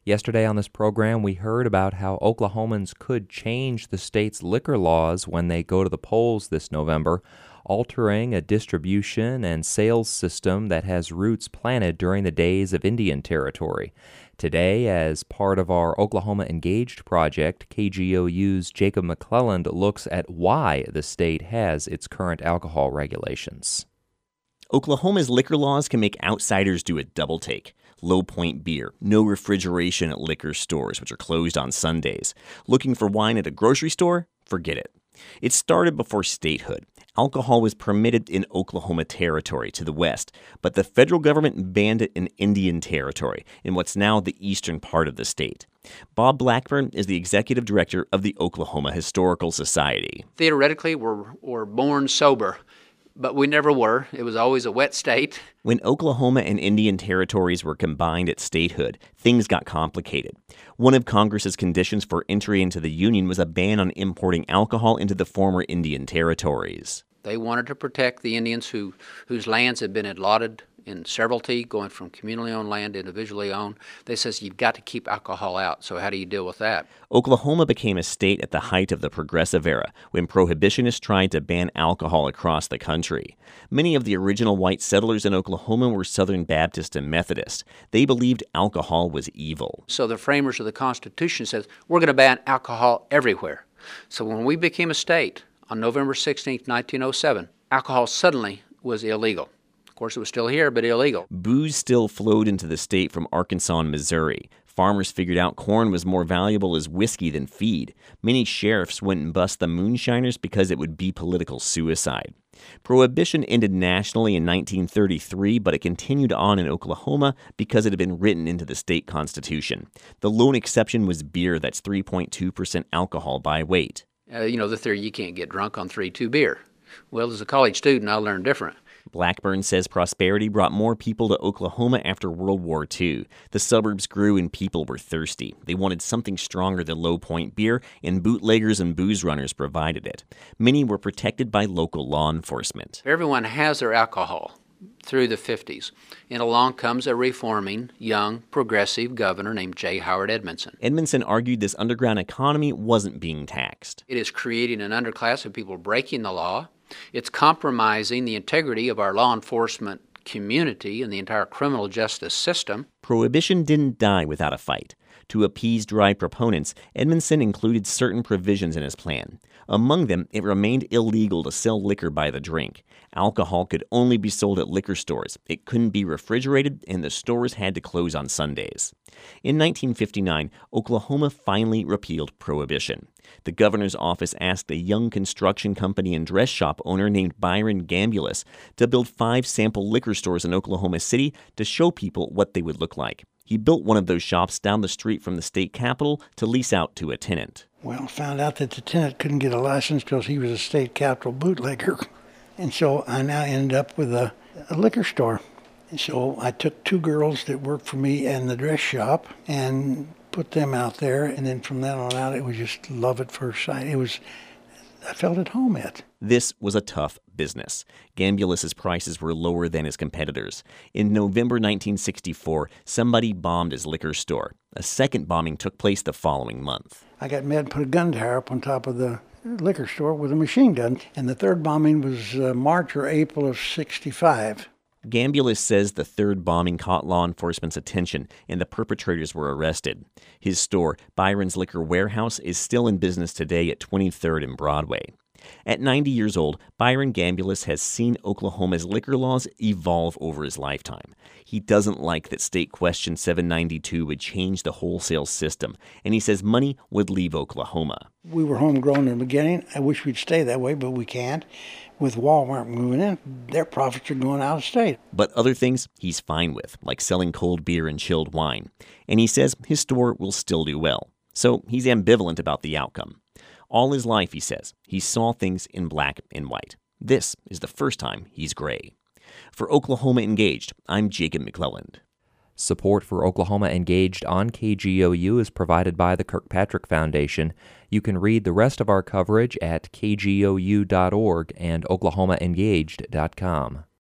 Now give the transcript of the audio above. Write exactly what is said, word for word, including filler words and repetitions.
Yesterday on this program, we heard about how Oklahomans could change the state's liquor laws when they go to the polls this November, altering a distribution and sales system that has roots planted during the days of Indian Territory. Today, as part of our Oklahoma Engaged project, K G O U's Jacob McClelland looks at why the state has its current alcohol regulations. Oklahoma's liquor laws can make outsiders do a double take. Low Point beer, no refrigeration at liquor stores, which are closed on Sundays. Looking for wine at a grocery store? Forget it. It started before statehood. Alcohol was permitted in Oklahoma Territory to the west, but the federal government banned it in Indian Territory, in what's now the eastern part of the state. Bob Blackburn is the executive director of the Oklahoma Historical Society. Theoretically, we're, we're born sober, but we never were. It was always a wet state. When Oklahoma and Indian territories were combined at statehood, things got complicated. One of Congress's conditions for entry into the Union was a ban on importing alcohol into the former Indian territories. They wanted to protect the Indians who whose lands had been allotted in severalty, going from communally owned land to individually owned. They says you've got to keep alcohol out. So how do you deal with that? Oklahoma became a state at the height of the Progressive Era, when prohibitionists tried to ban alcohol across the country. Many of the original white settlers in Oklahoma were Southern Baptist and Methodist. They believed alcohol was evil. So the framers of the Constitution says we're going to ban alcohol everywhere. So when we became a state on November sixteenth, nineteen oh seven, alcohol suddenly was illegal. Of course, it was still here, but illegal. Booze still flowed into the state from Arkansas and Missouri. Farmers figured out corn was more valuable as whiskey than feed. Many sheriffs wouldn't bust the moonshiners because it would be political suicide. Prohibition ended nationally in nineteen thirty-three, but it continued on in Oklahoma because it had been written into the state constitution. The lone exception was beer, that's three point two percent alcohol by weight. Uh, you know, the theory you can't get drunk on three two beer. Well, as a college student, I learned different. Blackburn says prosperity brought more people to Oklahoma after World War Two. The suburbs grew and people were thirsty. They wanted something stronger than Low Point beer, and bootleggers and booze runners provided it. Many were protected by local law enforcement. Everyone has their alcohol through the fifties, and along comes a reforming, young, progressive governor named J. Howard Edmondson. Edmondson argued this underground economy wasn't being taxed. It is creating an underclass of people breaking the law. It's compromising the integrity of our law enforcement community and the entire criminal justice system. Prohibition didn't die without a fight. To appease dry proponents, Edmondson included certain provisions in his plan. Among them, it remained illegal to sell liquor by the drink. Alcohol could only be sold at liquor stores. It couldn't be refrigerated, and the stores had to close on Sundays. In nineteen fifty-nine, Oklahoma finally repealed prohibition. The governor's office asked a young construction company and dress shop owner named Byron Gambulus to build five sample liquor stores in Oklahoma City to show people what they would look like. He built one of those shops down the street from the state capitol to lease out to a tenant. Well, found out that the tenant couldn't get a license because he was a state capitol bootlegger. And so I now ended up with a, a liquor store. And so I took two girls that worked for me in the dress shop and put them out there. And then from then on out, it was just love at first sight. It was, I felt at home at. This was a tough business. Gambulus's prices were lower than his competitors. In November nineteen sixty-four, somebody bombed his liquor store. A second bombing took place the following month. I got mad and put a gun tower up on top of the liquor store with a machine gun. And the third bombing was uh, March or April of sixty-five. Gambulus says the third bombing caught law enforcement's attention and the perpetrators were arrested. His store, Byron's Liquor Warehouse, is still in business today at twenty-third and Broadway. At ninety years old, Byron Gambulus has seen Oklahoma's liquor laws evolve over his lifetime. He doesn't like that State Question seven ninety-two would change the wholesale system, and he says money would leave Oklahoma. We were homegrown in the beginning. I wish we'd stay that way, but we can't. With Walmart moving in, their profits are going out of state. But other things he's fine with, like selling cold beer and chilled wine. And he says his store will still do well. So he's ambivalent about the outcome. All his life, he says, he saw things in black and white. This is the first time he's gray. For Oklahoma Engaged, I'm Jacob McClelland. Support for Oklahoma Engaged on K G O U is provided by the Kirkpatrick Foundation. You can read the rest of our coverage at k g o u dot org and oklahoma engaged dot com.